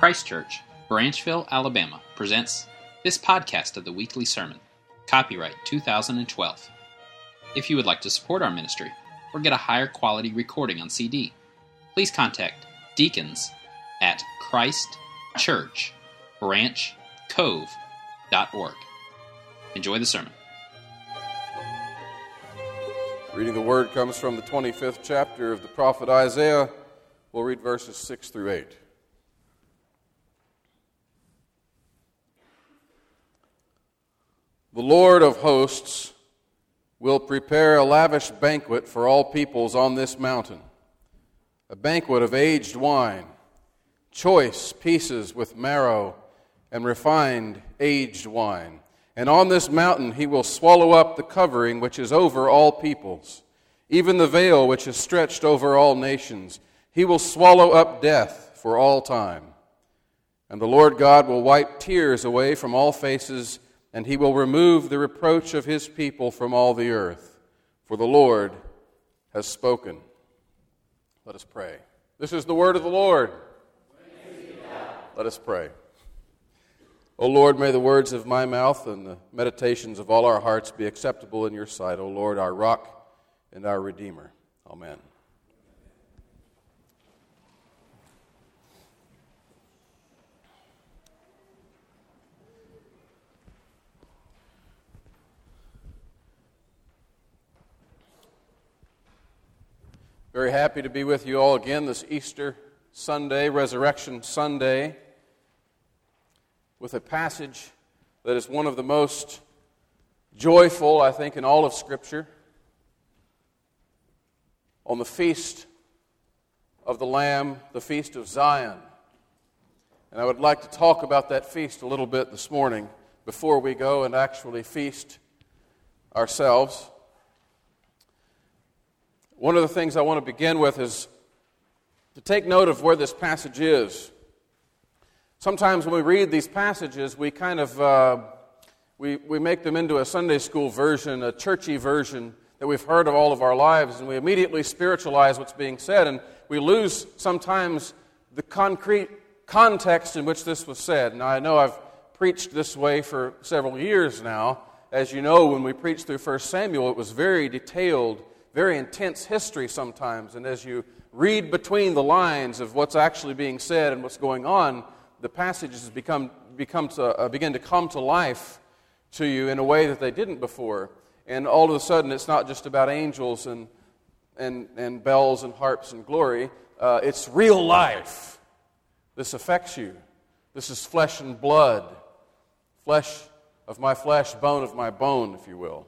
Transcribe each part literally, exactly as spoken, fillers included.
Christ Church, Branchville, Alabama, presents this podcast of the weekly sermon, copyright two thousand twelve. If you would like to support our ministry or get a higher quality recording on C D, please contact deacons at Christ Church Branch Cove dot org. Enjoy the sermon. Reading the word comes from the twenty-fifth chapter of the prophet Isaiah. We'll read verses six through eight. The Lord of hosts will prepare a lavish banquet for all peoples on this mountain, a banquet of aged wine, choice pieces with marrow, and refined aged wine. And on this mountain he will swallow up the covering which is over all peoples, even the veil which is stretched over all nations. He will swallow up death for all time. And the Lord God will wipe tears away from all faces, and he will remove the reproach of his people from all the earth. For the Lord has spoken. Let us pray. This is the word of the Lord. Let us pray. O Lord, may the words of my mouth and the meditations of all our hearts be acceptable in your sight, O Lord, our rock and our Redeemer. Amen. Very happy to be with you all again this Easter Sunday, Resurrection Sunday, with a passage that is one of the most joyful, I think, in all of Scripture, on the feast of the Lamb, the feast of Zion. And I would like to talk about that feast a little bit this morning before we go and actually feast ourselves. One of the things I want to begin with is to take note of where this passage is. Sometimes when we read these passages, we kind of uh, we we make them into a Sunday school version, a churchy version that we've heard of all of our lives, and we immediately spiritualize what's being said, and we lose sometimes the concrete context in which this was said. Now, I know I've preached this way for several years now. As you know, when we preached through First Samuel, it was very detailed, very intense history sometimes, and as you read between the lines of what's actually being said and what's going on, the passages become become to, uh, begin to come to life to you in a way that they didn't before. And all of a sudden, it's not just about angels and and, and bells and harps and glory. Uh, it's real life. This affects you. This is flesh and blood. Flesh of my flesh, bone of my bone, if you will.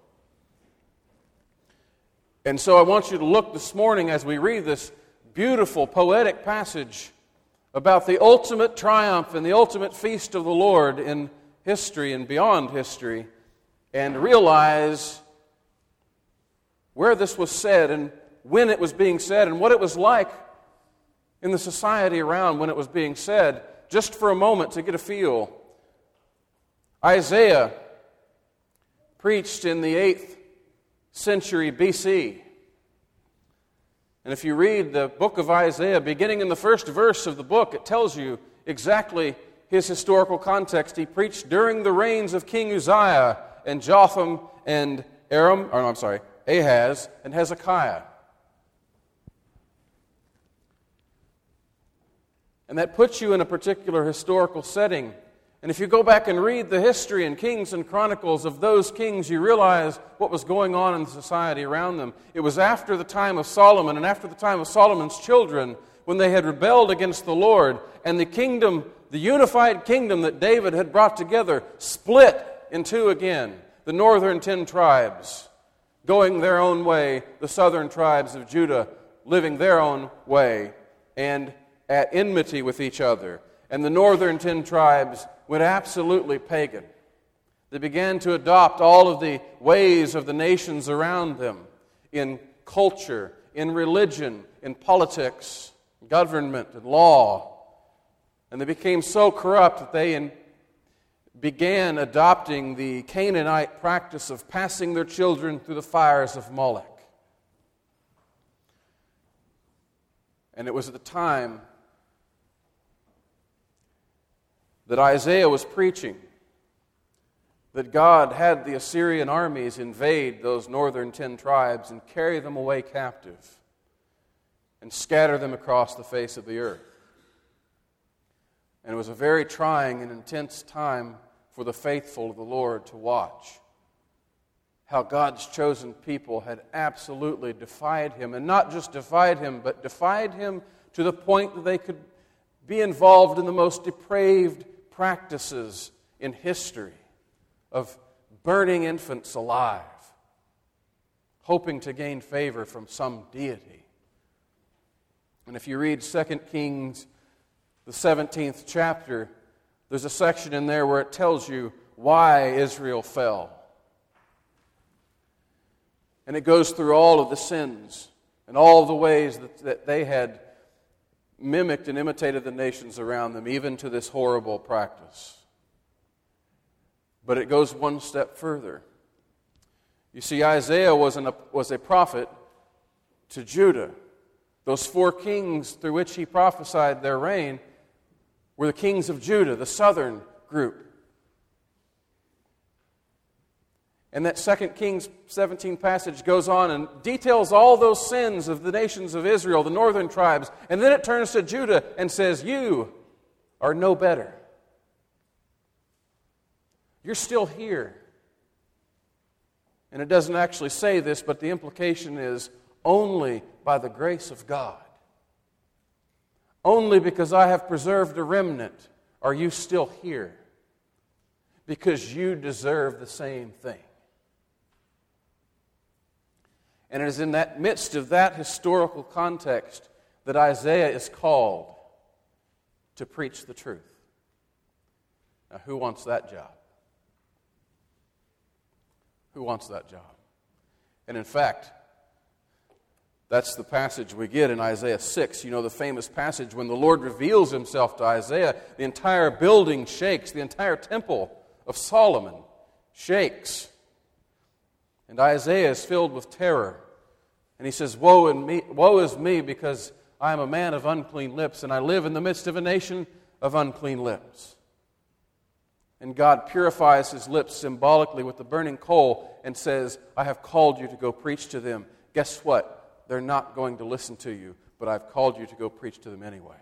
And so I want you to look this morning as we read this beautiful, poetic passage about the ultimate triumph and the ultimate feast of the Lord in history and beyond history, and realize where this was said and when it was being said and what it was like in the society around when it was being said, just for a moment to get a feel. Isaiah preached in the eighth century B C. And if you read the book of Isaiah, beginning in the first verse of the book, it tells you exactly his historical context. He preached during the reigns of King Uzziah and Jotham and Aram, or no, I'm sorry, Ahaz and Hezekiah. And that puts you in a particular historical setting. And if you go back and read the history and Kings and Chronicles of those kings, you realize what was going on in the society around them. It was after the time of Solomon and after the time of Solomon's children when they had rebelled against the Lord, and the kingdom, the unified kingdom that David had brought together, split in two again. The northern ten tribes going their own way, the southern tribes of Judah living their own way and at enmity with each other. And the northern ten tribes went absolutely pagan. They began to adopt all of the ways of the nations around them in culture, in religion, in politics, government, and law. And they became so corrupt that they in, began adopting the Canaanite practice of passing their children through the fires of Moloch. And it was at the time that Isaiah was preaching, that God had the Assyrian armies invade those northern ten tribes and carry them away captive and scatter them across the face of the earth. And it was a very trying and intense time for the faithful of the Lord to watch how God's chosen people had absolutely defied Him, and not just defied Him, but defied Him to the point that they could be involved in the most depraved practices in history of burning infants alive, hoping to gain favor from some deity. And if you read Second Kings, the seventeenth chapter, there's a section in there where it tells you why Israel fell. And it goes through all of the sins and all of the ways that, that they had mimicked and imitated the nations around them, even to this horrible practice. But it goes one step further. You see, Isaiah was, an, was a prophet to Judah. Those four kings through which he prophesied their reign were the kings of Judah, the southern group. And that Second Kings seventeen passage goes on and details all those sins of the nations of Israel, the northern tribes. And then it turns to Judah and says, you are no better. You're still here. And it doesn't actually say this, but the implication is only by the grace of God. Only because I have preserved a remnant are you still here. Because you deserve the same thing. And it is in that midst of that historical context that Isaiah is called to preach the truth. Now, who wants that job? Who wants that job? And in fact, that's the passage we get in Isaiah six. You know, the famous passage when the Lord reveals Himself to Isaiah, the entire building shakes, the entire temple of Solomon shakes. And Isaiah is filled with terror. And he says, Woe, in me, woe is me, because I am a man of unclean lips, and I live in the midst of a nation of unclean lips. And God purifies his lips symbolically with the burning coal and says, I have called you to go preach to them. Guess what? They're not going to listen to you, but I've called you to go preach to them anyway.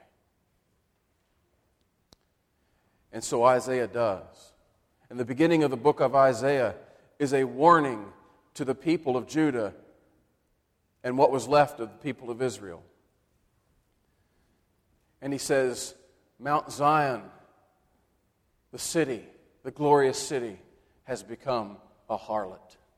And so Isaiah does. And the beginning of the book of Isaiah is a warning to the people of Judah and what was left of the people of Israel. And he says, Mount Zion, the city, the glorious city, has become a harlot.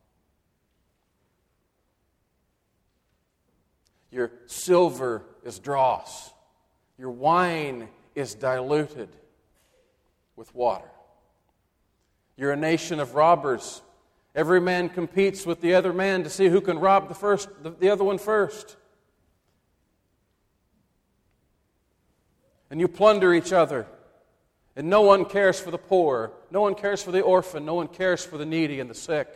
Your silver is dross. Your wine is diluted with water. You're a nation of robbers. Every man competes with the other man to see who can rob the first, the, the other one first. And you plunder each other. And no one cares for the poor. No one cares for the orphan. No one cares for the needy and the sick.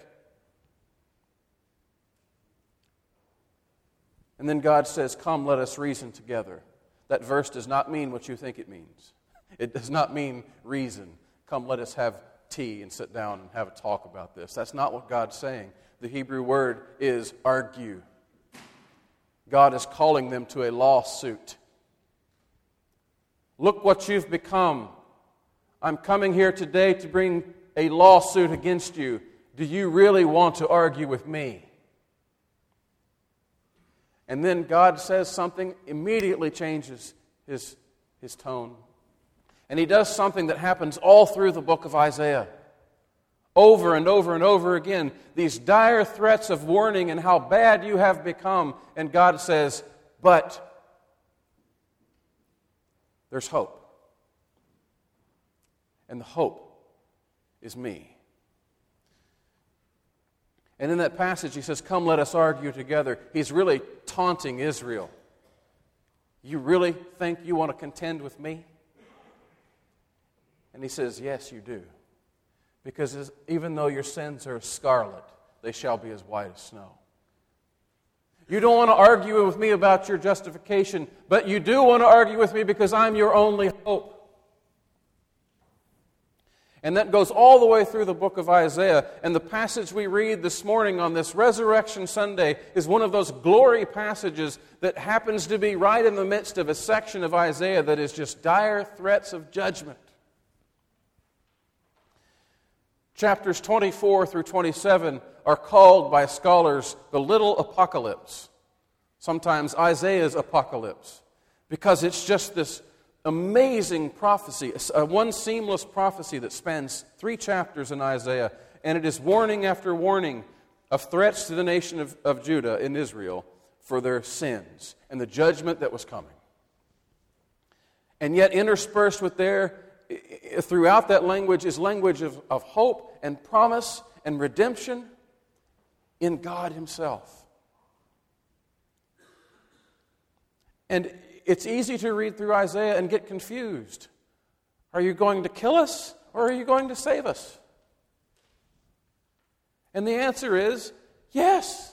And then God says, come, let us reason together. That verse does not mean what you think it means. It does not mean reason. Come, let us have tea and sit down and have a talk about this. That's not what God's saying. The Hebrew word is argue. God is calling them to a lawsuit. Look what you've become. I'm coming here today to bring a lawsuit against you. Do you really want to argue with me? And then God says something, immediately changes his, his tone. And he does something that happens all through the book of Isaiah. Over and over and over again, these dire threats of warning and how bad you have become. And God says, but there's hope. And the hope is me. And in that passage he says, come, let us argue together. He's really taunting Israel. You really think you want to contend with me? And he says, yes, you do. Because even though your sins are scarlet, they shall be as white as snow. You don't want to argue with me about your justification, but you do want to argue with me because I'm your only hope. And that goes all the way through the book of Isaiah. And the passage we read this morning on this Resurrection Sunday is one of those glory passages that happens to be right in the midst of a section of Isaiah that is just dire threats of judgment. Chapters twenty-four through twenty-seven are called by scholars the little apocalypse, sometimes Isaiah's apocalypse, because it's just this amazing prophecy, a one seamless prophecy that spans three chapters in Isaiah, and it is warning after warning of threats to the nation of, of Judah and Israel for their sins and the judgment that was coming. And yet interspersed with there, throughout that language, is language of, of hope and promise and redemption in God Himself. And it's easy to read through Isaiah and get confused. Are you going to kill us, or are you going to save us? And the answer is yes.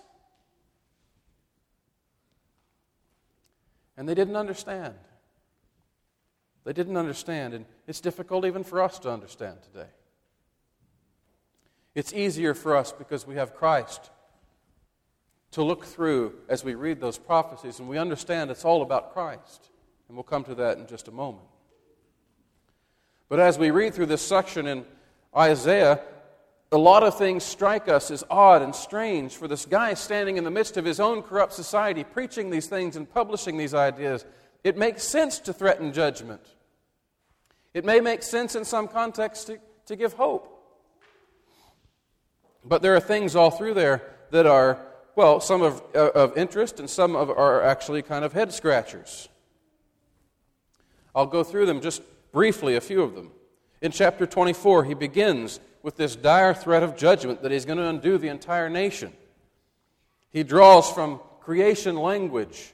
And they didn't understand. They didn't understand, and it's difficult even for us to understand today. It's easier for us because we have Christ to look through as we read those prophecies, and we understand it's all about Christ. And we'll come to that in just a moment. But as we read through this section in Isaiah, a lot of things strike us as odd and strange for this guy standing in the midst of his own corrupt society, preaching these things and publishing these ideas. It makes sense to threaten judgment. It may make sense in some context to, to give hope. But there are things all through there that are, well, some of, uh, of interest, and some of are actually kind of head-scratchers. I'll go through them just briefly, a few of them. In chapter twenty-four, he begins with this dire threat of judgment that he's going to undo the entire nation. He draws from creation language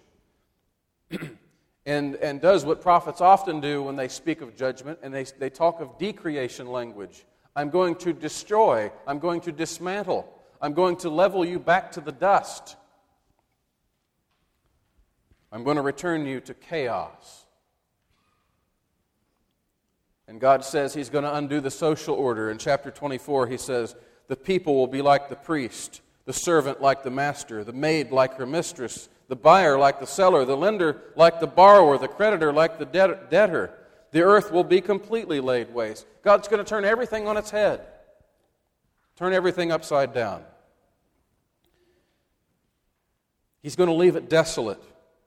and, and does what prophets often do when they speak of judgment, and they, they talk of decreation language. I'm going to destroy. I'm going to dismantle. I'm going to level you back to the dust. I'm going to return you to chaos. And God says He's going to undo the social order. In chapter twenty-four, He says, the people will be like the priest, the servant like the master, the maid like her mistress, the buyer like the seller, the lender like the borrower, the creditor like the debtor. The earth will be completely laid waste. God's going to turn everything on its head, turn everything upside down. He's going to leave it desolate.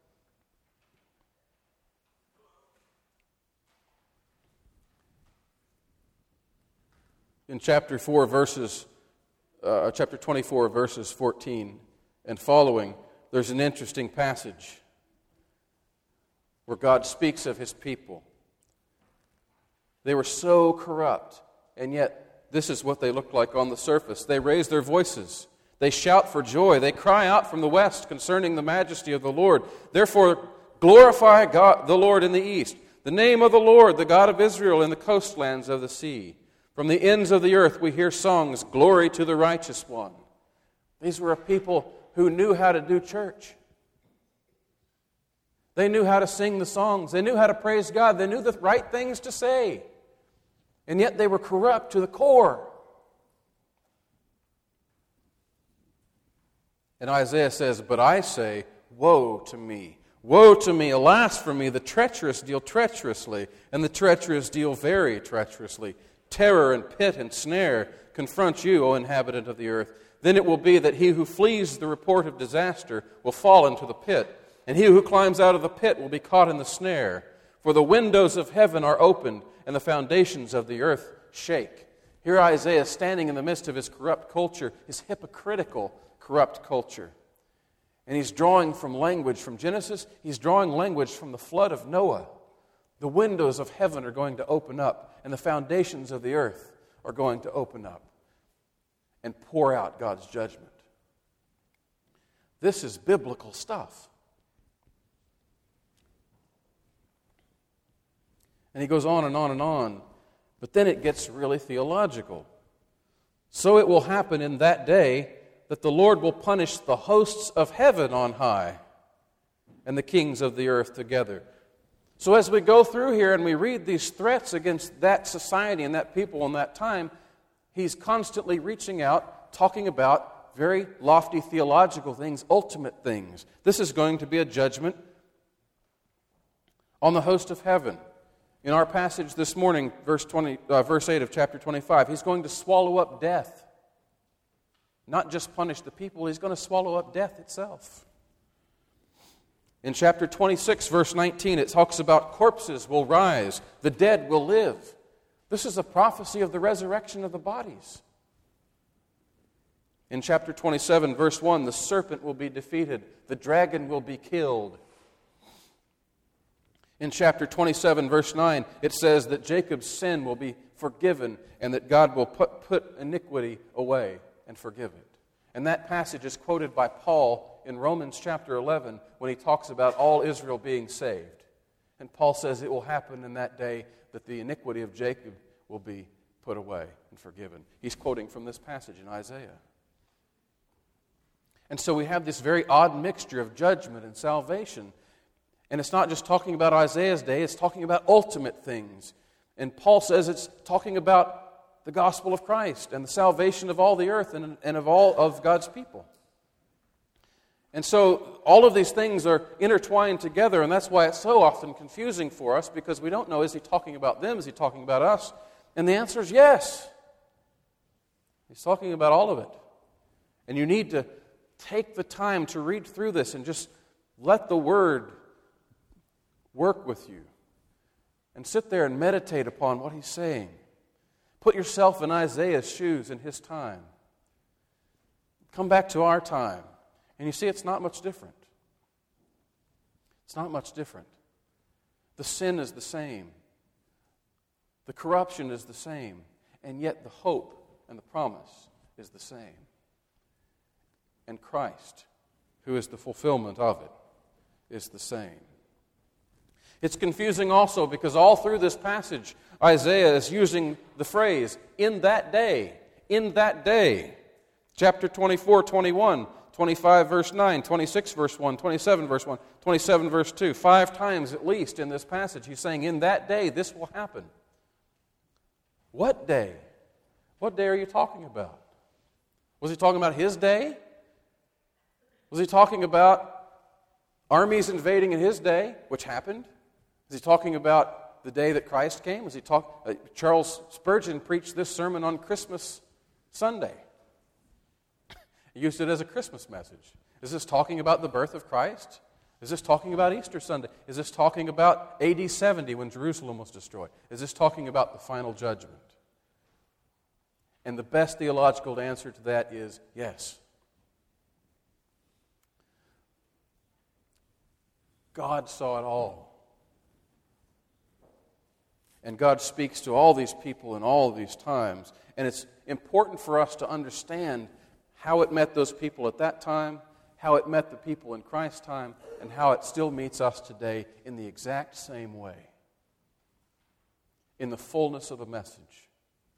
In chapter four, verses, uh, chapter twenty-four, verses fourteen and following, there's an interesting passage where God speaks of His people. They were so corrupt, and yet this is what they looked like on the surface. They raise their voices. They shout for joy. They cry out from the west concerning the majesty of the Lord. Therefore, glorify God, the Lord in the east, the name of the Lord, the God of Israel, in the coastlands of the sea. From the ends of the earth we hear songs, glory to the righteous one. These were a people who knew how to do church. They knew how to sing the songs. They knew how to praise God. They knew the right things to say. And yet they were corrupt to the core. And Isaiah says, but I say, woe to me. Woe to me, alas for me, the treacherous deal treacherously, and the treacherous deal very treacherously. Terror and pit and snare confront you, O inhabitant of the earth. Then it will be that he who flees the report of disaster will fall into the pit, and he who climbs out of the pit will be caught in the snare. For the windows of heaven are opened, and the foundations of the earth shake. Here Isaiah is standing in the midst of his corrupt culture, his hypocritical corrupt culture. And he's drawing from language from Genesis. He's drawing language from the flood of Noah. The windows of heaven are going to open up, and the foundations of the earth are going to open up and pour out God's judgment. This is biblical stuff. And he goes on and on and on, but then it gets really theological. So it will happen in that day that the Lord will punish the hosts of heaven on high and the kings of the earth together. So as we go through here and we read these threats against that society and that people in that time, he's constantly reaching out, talking about very lofty theological things, ultimate things. This is going to be a judgment on the host of heaven. In our passage this morning, verse twenty, uh, verse eight of chapter twenty-five, he's going to swallow up death. Not just punish the people, he's going to swallow up death itself. In chapter twenty-six, verse nineteen, it talks about corpses will rise, the dead will live. This is a prophecy of the resurrection of the bodies. In chapter twenty-seven, verse one, the serpent will be defeated, the dragon will be killed. In chapter twenty-seven, verse nine, it says that Jacob's sin will be forgiven and that God will put, put iniquity away and forgive it. And that passage is quoted by Paul in Romans chapter eleven when he talks about all Israel being saved. And Paul says it will happen in that day that the iniquity of Jacob will be put away and forgiven. He's quoting from this passage in Isaiah. And so we have this very odd mixture of judgment and salvation. And it's not just talking about Isaiah's day, it's talking about ultimate things. And Paul says it's talking about the gospel of Christ and the salvation of all the earth and, and of all of God's people. And so all of these things are intertwined together, and that's why it's so often confusing for us, because we don't know, is he talking about them, is he talking about us? And the answer is yes. He's talking about all of it. And you need to take the time to read through this and just let the Word work with you. And sit there and meditate upon what he's saying. Put yourself in Isaiah's shoes in his time. Come back to our time. And you see, it's not much different. It's not much different. The sin is the same. The corruption is the same. And yet the hope and the promise is the same. And Christ, who is the fulfillment of it, is the same. It's confusing also because all through this passage, Isaiah is using the phrase, in that day, in that day. Chapter twenty-four, twenty-one, twenty-five, verse nine, twenty-six, verse one, twenty-seven, verse one, twenty-seven, verse two. Five times at least in this passage, he's saying, in that day, this will happen. What day? What day are you talking about? Was he talking about his day? Was he talking about armies invading in his day, which happened? Is he talking about the day that Christ came? Was he talk? Uh, Charles Spurgeon preached this sermon on Christmas Sunday. He used it as a Christmas message. Is this talking about the birth of Christ? Is this talking about Easter Sunday? Is this talking about A D seventy when Jerusalem was destroyed? Is this talking about the final judgment? And the best theological answer to that is yes. God saw it all. And God speaks to all these people in all of these times. And it's important for us to understand how it met those people at that time, how it met the people in Christ's time, and how it still meets us today in the exact same way. In the fullness of the message.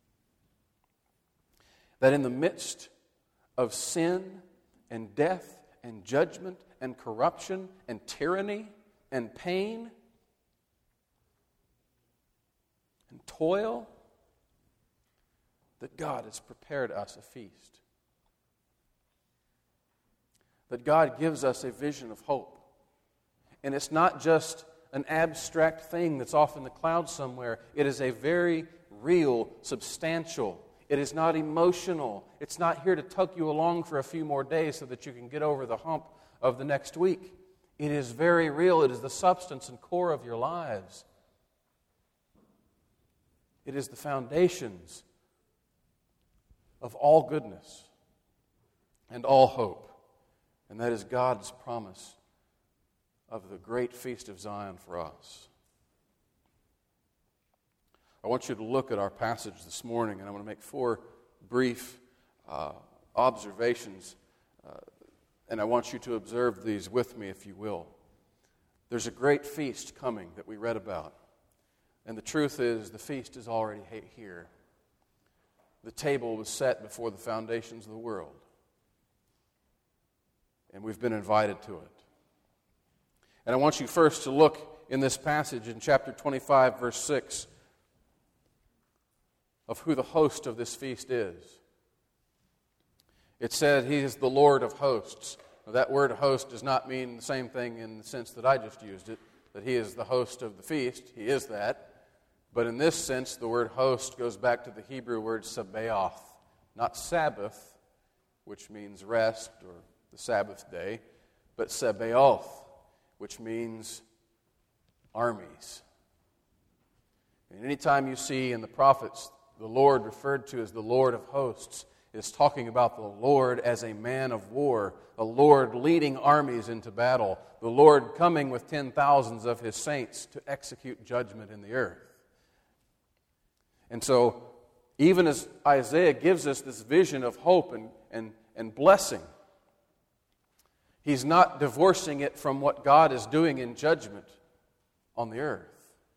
That in the midst of sin and death and judgment and corruption and tyranny and pain and toil, that God has prepared us a feast. That God gives us a vision of hope. And it's not just an abstract thing that's off in the clouds somewhere. It is a very real, substantial. It is not emotional. It's not here to tug you along for a few more days so that you can get over the hump of the next week. It is very real. It is the substance and core of your lives. It is the foundations of all goodness and all hope. And that is God's promise of the great feast of Zion for us. I want you to look at our passage this morning, and I want to make four brief uh, observations, uh, and I want you to observe these with me, if you will. There's a great feast coming that we read about, and the truth is the feast is already here. The table was set before the foundations of the world, and we've been invited to it. And I want you first to look in this passage in chapter twenty-five, verse six, of who the host of this feast is. It said he is the Lord of hosts. Now, that word host does not mean the same thing in the sense that I just used it, that he is the host of the feast. He is that. But in this sense, the word host goes back to the Hebrew word sabaoth, not Sabbath, which means rest or the Sabbath day, but sabaoth, which means armies. And anytime you see in the prophets the Lord referred to as the Lord of hosts, is talking about the Lord as a man of war, a Lord leading armies into battle, the Lord coming with ten thousands of his saints to execute judgment in the earth. And so, even as Isaiah gives us this vision of hope and, and, and blessing, he's not divorcing it from what God is doing in judgment on the earth.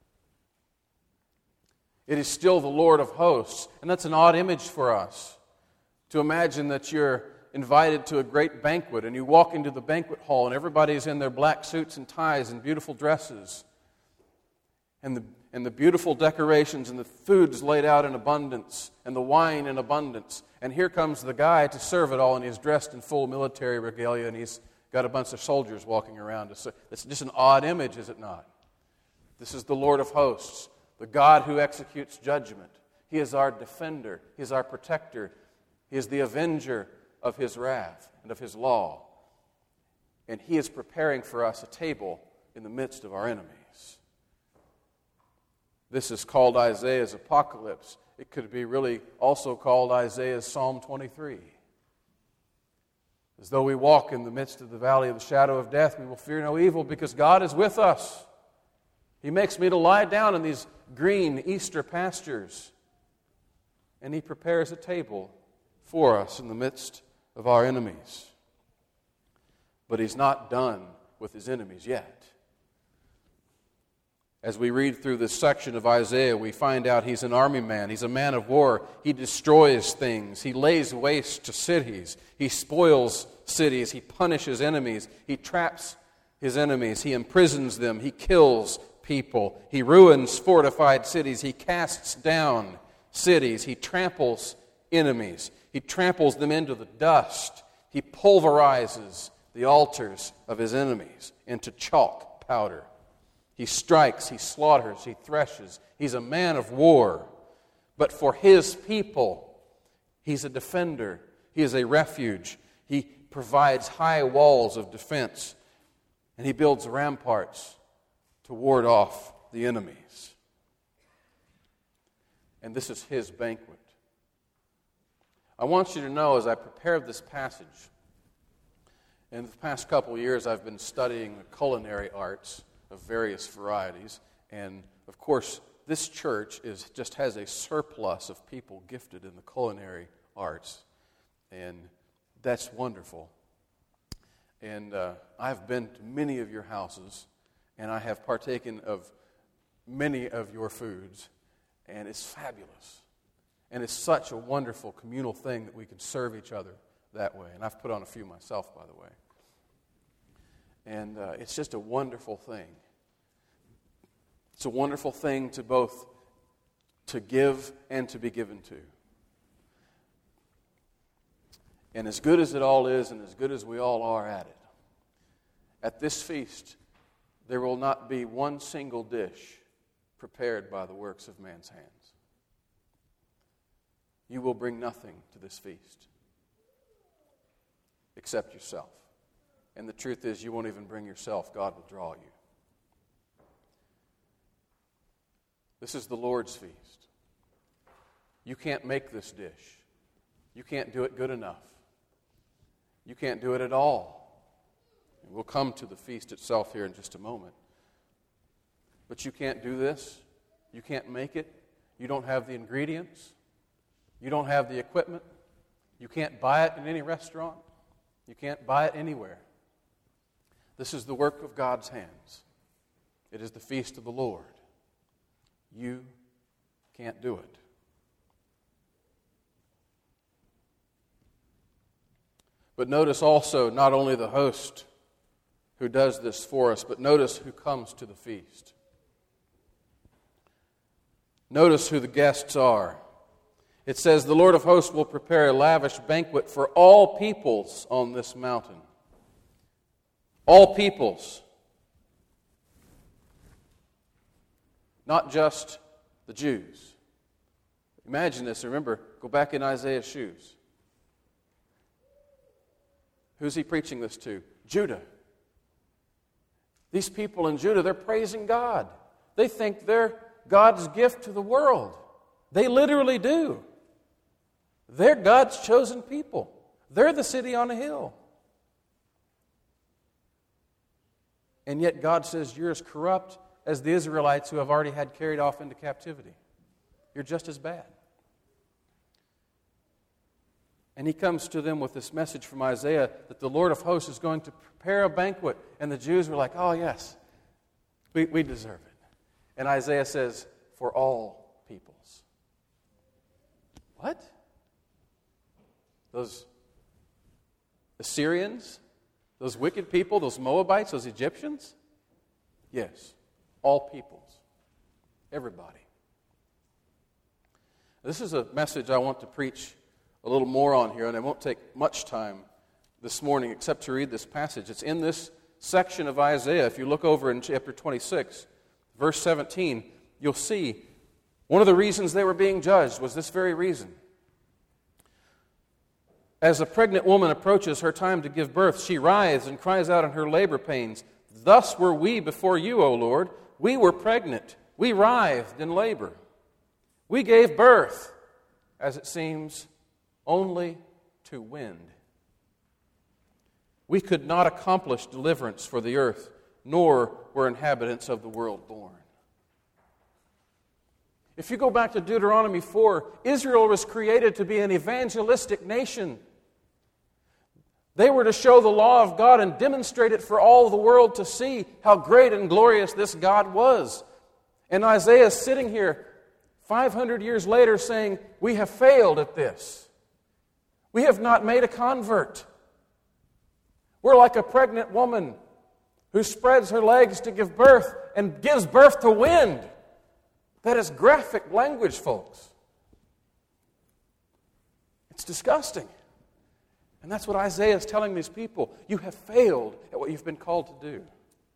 It is still the Lord of hosts, and that's an odd image for us. To imagine that you're invited to a great banquet and you walk into the banquet hall and everybody's in their black suits and ties and beautiful dresses. And the, and the beautiful decorations and the food's laid out in abundance and the wine in abundance. And here comes the guy to serve it all, and he's dressed in full military regalia and he's got a bunch of soldiers walking around. It's just an odd image, is it not? This is the Lord of hosts, the God who executes judgment. He is our defender. He is our protector. He is the avenger of His wrath and of His law. And He is preparing for us a table in the midst of our enemies. This is called Isaiah's apocalypse. It could be really also called Isaiah's Psalm twenty-three. As though we walk in the midst of the valley of the shadow of death, we will fear no evil because God is with us. He makes me to lie down in these green Easter pastures. And He prepares a table for us in the midst of our enemies. But He's not done with His enemies yet. As we read through this section of Isaiah, we find out He's an army man. He's a man of war. He destroys things. He lays waste to cities. He spoils cities. He punishes enemies. He traps His enemies. He imprisons them. He kills people. He ruins fortified cities. He casts down cities. He tramples enemies. He tramples them into the dust. He pulverizes the altars of His enemies into chalk powder. He strikes, He slaughters, He threshes. He's a man of war. But for His people, He's a defender. He is a refuge. He provides high walls of defense. And He builds ramparts to ward off the enemies. And this is His banquet. I want you to know, as I prepared this passage, in the past couple of years I've been studying the culinary arts of various varieties, and of course this church is just has a surplus of people gifted in the culinary arts, and that's wonderful. And uh, I've been to many of your houses, and I have partaken of many of your foods, and it's fabulous. And it's such a wonderful communal thing that we can serve each other that way. And I've put on a few myself, by the way. And uh, it's just a wonderful thing. It's a wonderful thing to both to give and to be given to. And as good as it all is, and as good as we all are at it, at this feast, there will not be one single dish prepared by the works of man's hands. You will bring nothing to this feast except yourself. And the truth is, you won't even bring yourself. God will draw you. This is the Lord's feast. You can't make this dish. You can't do it good enough. You can't do it at all. And we'll come to the feast itself here in just a moment. But you can't do this. You can't make it. You don't have the ingredients. You don't have the equipment. You can't buy it in any restaurant. You can't buy it anywhere. This is the work of God's hands. It is the feast of the Lord. You can't do it. But notice also not only the host who does this for us, but notice who comes to the feast. Notice who the guests are. It says, the Lord of hosts will prepare a lavish banquet for all peoples on this mountain. All peoples. Not just the Jews. Imagine this. Remember, go back in Isaiah's shoes. Who's he preaching this to? Judah. These people in Judah, they're praising God. They think they're God's gift to the world. They literally do. They're God's chosen people. They're the city on a hill. And yet God says, you're as corrupt as the Israelites who have already had carried off into captivity. You're just as bad. And he comes to them with this message from Isaiah that the Lord of hosts is going to prepare a banquet. And the Jews were like, oh yes, we, we deserve it. And Isaiah says, for all peoples. What? Those Assyrians? Those wicked people? Those Moabites? Those Egyptians? Yes. All peoples. Everybody. This is a message I want to preach a little more on here, and it won't take much time this morning except to read this passage. It's in this section of Isaiah. If you look over in chapter twenty-six, verse seventeen, you'll see one of the reasons they were being judged was this very reason. As a pregnant woman approaches her time to give birth, she writhes and cries out in her labor pains. Thus were we before you, O Lord. We were pregnant. We writhed in labor. We gave birth, as it seems, only to wind. We could not accomplish deliverance for the earth, nor were inhabitants of the world born. If you go back to Deuteronomy four, Israel was created to be an evangelistic nation. They were to show the law of God and demonstrate it for all the world to see how great and glorious this God was. And Isaiah is sitting here five hundred years later saying, we have failed at this. We have not made a convert. We're like a pregnant woman who spreads her legs to give birth and gives birth to wind. That is graphic language, folks. It's disgusting. And that's what Isaiah is telling these people. You have failed at what you've been called to do.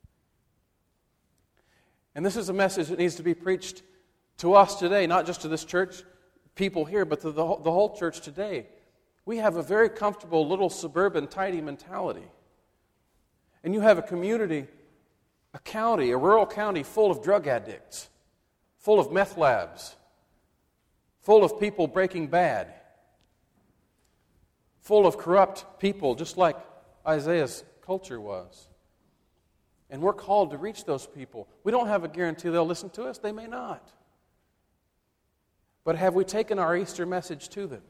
And this is a message that needs to be preached to us today, not just to this church people here, but to the whole, the whole church today. We have a very comfortable little suburban, tidy mentality. And you have a community, a county, a rural county full of drug addicts, full of meth labs, full of people breaking bad, full of corrupt people, just like Isaiah's culture was. And we're called to reach those people. We don't have a guarantee they'll listen to us. They may not. But have we taken our Easter message to them?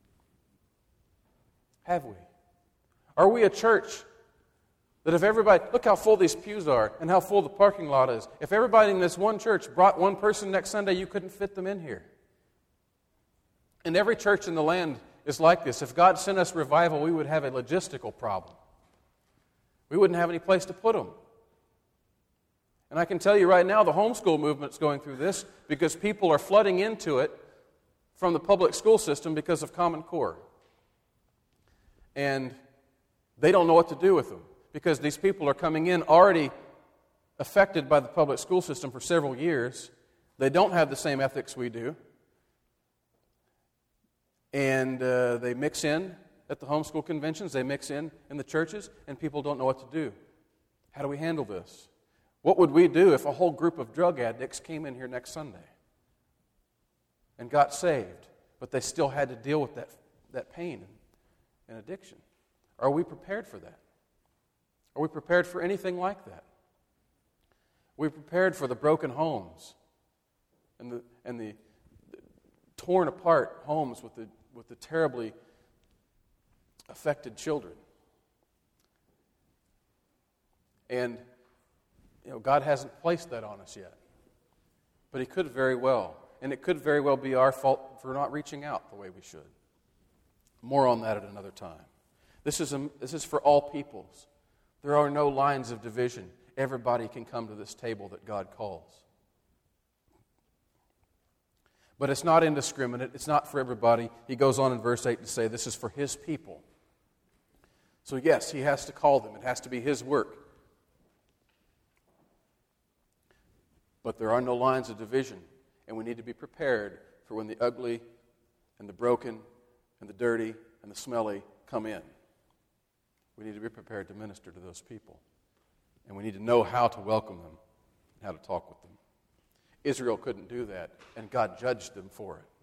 Have we? Are we a church that if everybody, look how full these pews are and how full the parking lot is. If everybody in this one church brought one person next Sunday, you couldn't fit them in here. And every church in the land is like this. If God sent us revival, we would have a logistical problem. We wouldn't have any place to put them. And I can tell you right now, the homeschool movement's going through this because people are flooding into it from the public school system because of Common Core. And they don't know what to do with them because these people are coming in already affected by the public school system for several years. They don't have the same ethics we do. And uh, they mix in at the homeschool conventions, they mix in in the churches, and people don't know what to do. How do we handle this? What would we do if a whole group of drug addicts came in here next Sunday and got saved, but they still had to deal with that, that pain and addiction? Are we prepared for that? Are we prepared for anything like that? Are we prepared for the broken homes and the and the torn apart homes with the with the terribly affected children? And you know, God hasn't placed that on us yet. But He could very well. And it could very well be our fault for not reaching out the way we should. More on that at another time. This is, a, this is for all peoples. There are no lines of division. Everybody can come to this table that God calls. But it's not indiscriminate. It's not for everybody. He goes on in verse eight to say this is for His people. So yes, He has to call them. It has to be His work. But there are no lines of division. And we need to be prepared for when the ugly and the broken and the dirty and the smelly come in. We need to be prepared to minister to those people. And we need to know how to welcome them and how to talk with them. Israel couldn't do that, and God judged them for it.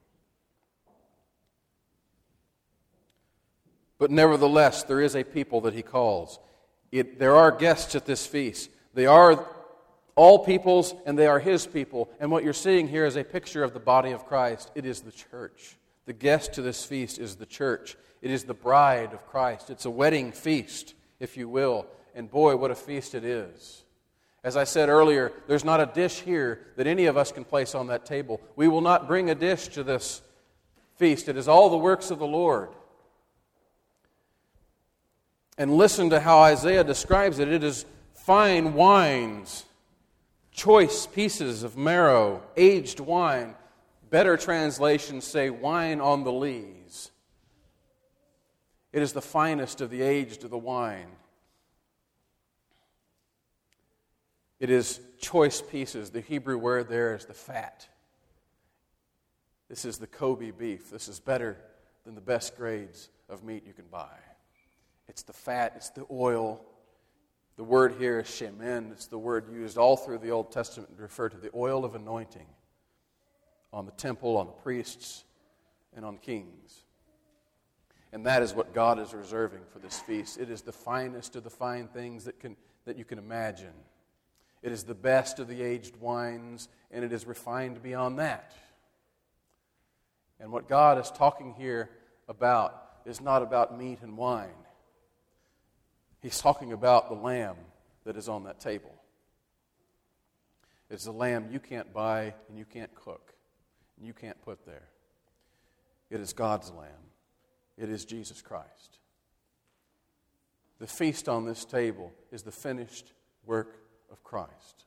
But nevertheless, there is a people that He calls. It, there are guests at this feast. They are all peoples, and they are His people. And what you're seeing here is a picture of the body of Christ. It is the church. The guest to this feast is the church. It is the bride of Christ. It's a wedding feast, if you will. And boy, what a feast it is. As I said earlier, there's not a dish here that any of us can place on that table. We will not bring a dish to this feast. It is all the works of the Lord. And listen to how Isaiah describes it. It is fine wines, choice pieces of marrow, aged wine. Better translations say wine on the lees. It is the finest of the aged of the wine. It is choice pieces. The Hebrew word there is the fat. This is the Kobe beef. This is better than the best grades of meat you can buy. It's the fat, it's the oil. The word here is shemen. It's the word used all through the Old Testament to refer to the oil of anointing on the temple, on the priests, and on kings. And that is what God is reserving for this feast. It is the finest of the fine things that can that you can imagine. It is the best of the aged wines, and it is refined beyond that. And what God is talking here about is not about meat and wine. He's talking about the lamb that is on that table. It's the lamb you can't buy and you can't cook and you can't put there. It is God's lamb. It is Jesus Christ. The feast on this table is the finished work of Christ.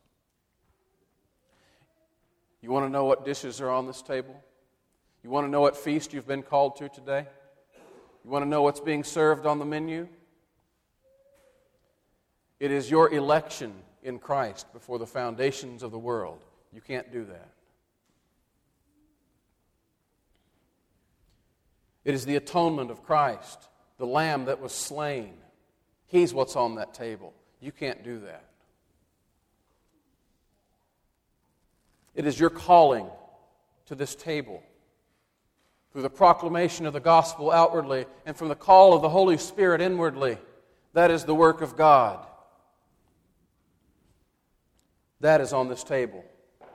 You want to know what dishes are on this table? You want to know what feast you've been called to today? You want to know what's being served on the menu? It is your election in Christ before the foundations of the world. You can't do that. It is the atonement of Christ, the Lamb that was slain. He's what's on that table. You can't do that. It is your calling to this table through the proclamation of the gospel outwardly and from the call of the Holy Spirit inwardly. That is the work of God. That is on this table.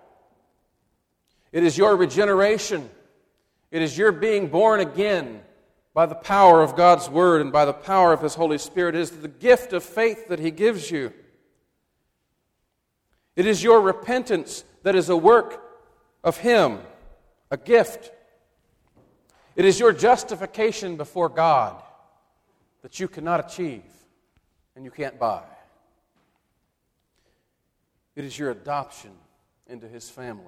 It is your regeneration. It is your being born again by the power of God's Word and by the power of His Holy Spirit. It is the gift of faith that He gives you. It is your repentance that is a work of Him, a gift. It is your justification before God that you cannot achieve and you can't buy. It is your adoption into His family.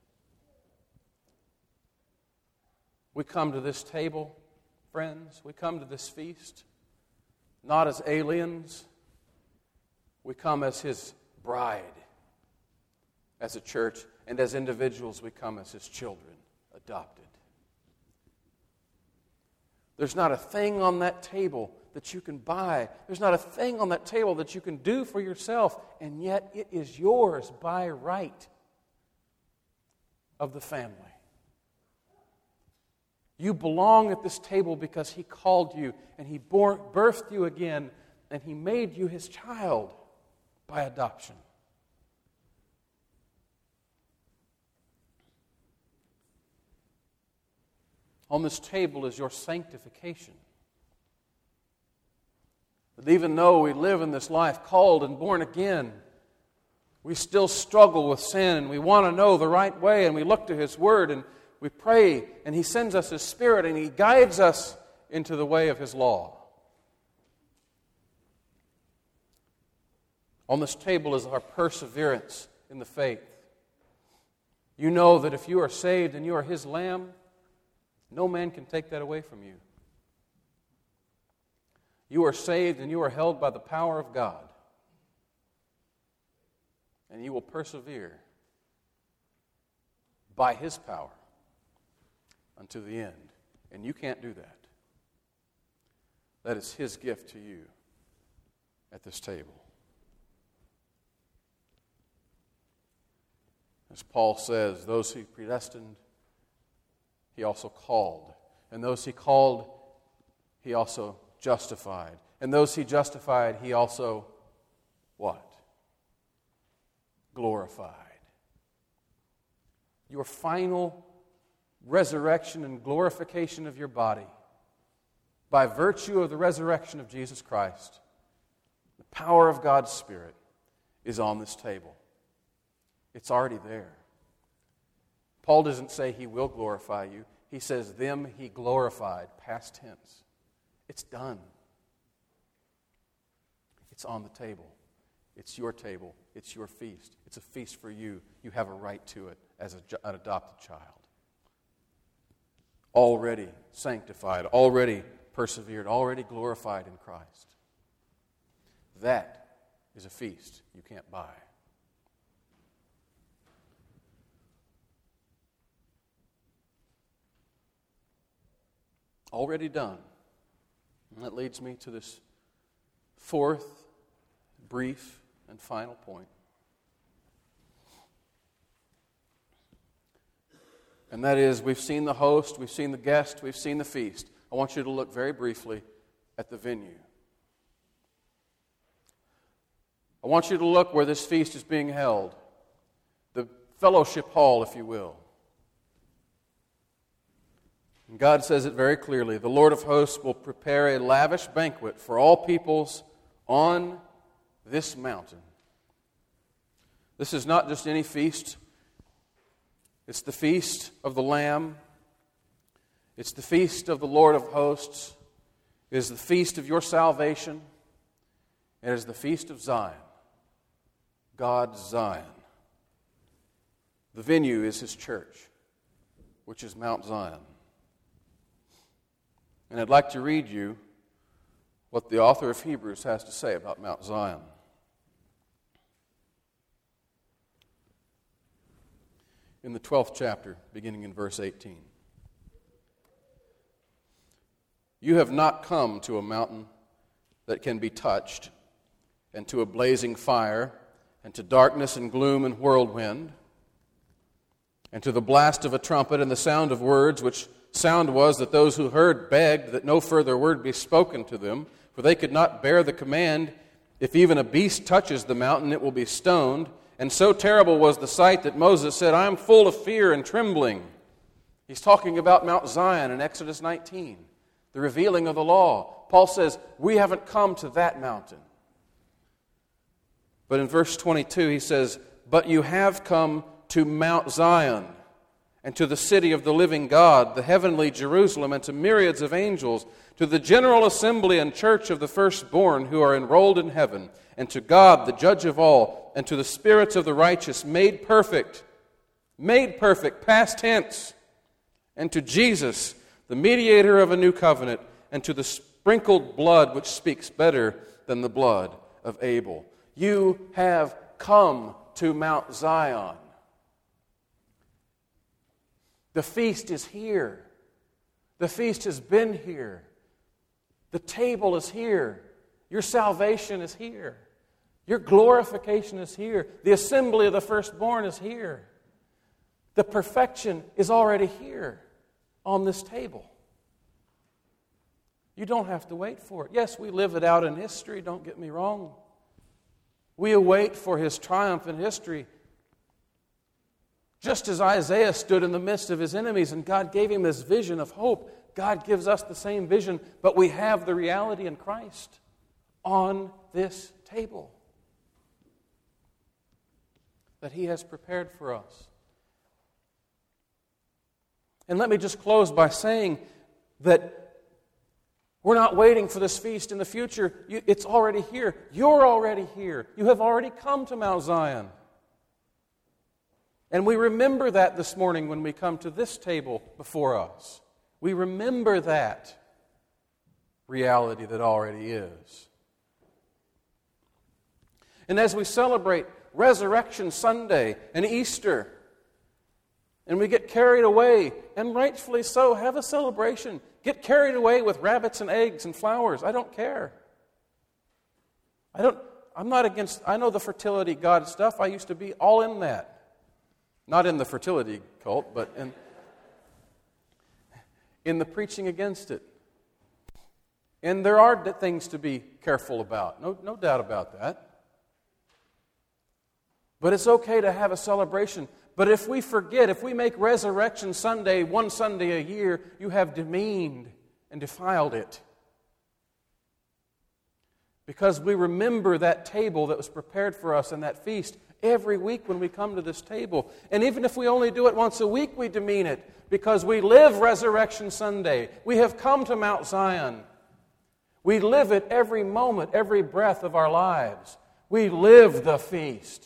We come to this table, friends, we come to this feast, not as aliens. We come as His bride. As a church and as individuals, we come as His children, adopted. There's not a thing on that table that you can buy. There's not a thing on that table that you can do for yourself, and yet it is yours by right of the family. You belong at this table because He called you, and He bore, birthed you again, and He made you His child by adoption. On this table is your sanctification. That even though we live in this life called and born again, we still struggle with sin and we want to know the right way, and we look to His Word and we pray, and He sends us His Spirit and He guides us into the way of His law. On this table is our perseverance in the faith. You know that if you are saved and you are His lamb, no man can take that away from you. You are saved and you are held by the power of God. And you will persevere by His power unto the end. And you can't do that. That is His gift to you at this table. As Paul says, those He predestined, He also called. And those He called, He also justified. And those He justified, He also, what? Glorified. Your final resurrection and glorification of your body, by virtue of the resurrection of Jesus Christ, the power of God's Spirit is on this table. It's already there. Paul doesn't say He will glorify you. He says, them He glorified, past tense. It's done. It's on the table. It's your table. It's your feast. It's a feast for you. You have a right to it as a, an adopted child. Already sanctified, already persevered, already glorified in Christ. That is a feast you can't buy. Already done. And that leads me to this fourth, brief, and final point. And that is, we've seen the host, we've seen the guest, we've seen the feast. I want you to look very briefly at the venue. I want you to look where this feast is being held. The fellowship hall, if you will. And God says it very clearly. The Lord of hosts will prepare a lavish banquet for all peoples on this mountain. This is not just any feast. It's the feast of the Lamb. It's the feast of the Lord of hosts. It is the feast of your salvation. It is the feast of Zion. God's Zion. The venue is His church, which is Mount Zion. And I'd like to read you what the author of Hebrews has to say about Mount Zion. In the twelfth chapter, beginning in verse eighteen. You have not come to a mountain that can be touched, and to a blazing fire, and to darkness and gloom and whirlwind, and to the blast of a trumpet and the sound of words, which sound was that those who heard begged that no further word be spoken to them, for they could not bear the command, if even a beast touches the mountain, it will be stoned. And so terrible was the sight that Moses said, I am full of fear and trembling. He's talking about Mount Zion in Exodus nineteen, the revealing of the law. Paul says, we haven't come to that mountain. But in verse twenty-two he says, but you have come to Mount Zion, and to the city of the living God, the heavenly Jerusalem, and to myriads of angels, to the general assembly and church of the firstborn who are enrolled in heaven, and to God, the judge of all, and to the spirits of the righteous made perfect, made perfect, past tense, and to Jesus, the mediator of a new covenant, and to the sprinkled blood which speaks better than the blood of Abel. You have come to Mount Zion. The feast is here. The feast has been here. The table is here. Your salvation is here. Your glorification is here. The assembly of the firstborn is here. The perfection is already here on this table. You don't have to wait for it. Yes, we live it out in history, don't get me wrong. We await for His triumph in history. Just as Isaiah stood in the midst of his enemies and God gave him this vision of hope, God gives us the same vision, but we have the reality in Christ on this table that He has prepared for us. And let me just close by saying that We're not waiting for this feast in the future. You, it's already here. You're already here. You have already come to Mount Zion. And we remember that this morning when we come to this table before us. We remember that reality that already is. And as we celebrate Resurrection Sunday and Easter, and we get carried away, and rightfully so, have a celebration. Get carried away with rabbits and eggs and flowers. I don't care. I don't, I'm not against, I know the fertility God stuff. I used to be all in that. Not in the fertility cult, but in, in the preaching against it. And there are things to be careful about. No, no doubt about that. But it's okay to have a celebration. But if we forget, if we make Resurrection Sunday one Sunday a year, you have demeaned and defiled it. Because we remember that table that was prepared for us and that feast every week when we come to this table. And even if we only do it once a week, we demean it. Because we live Resurrection Sunday. We have come to Mount Zion. We live it every moment, every breath of our lives. We live the feast.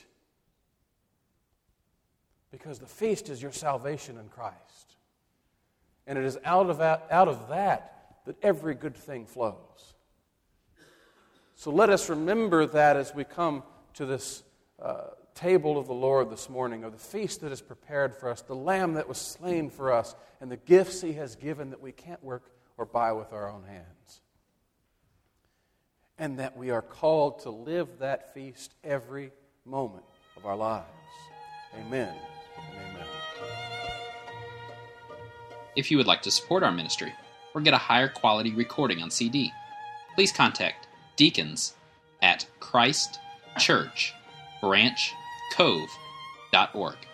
Because the feast is your salvation in Christ. And it is out of that, out of that that every good thing flows. So let us remember that as we come to this uh, table of the Lord this morning, of the feast that is prepared for us, the Lamb that was slain for us, and the gifts He has given that we can't work or buy with our own hands. And that we are called to live that feast every moment of our lives. Amen. Amen. If you would like to support our ministry or get a higher quality recording on C D, please contact deacons at Christ Church Branch Cove dot org.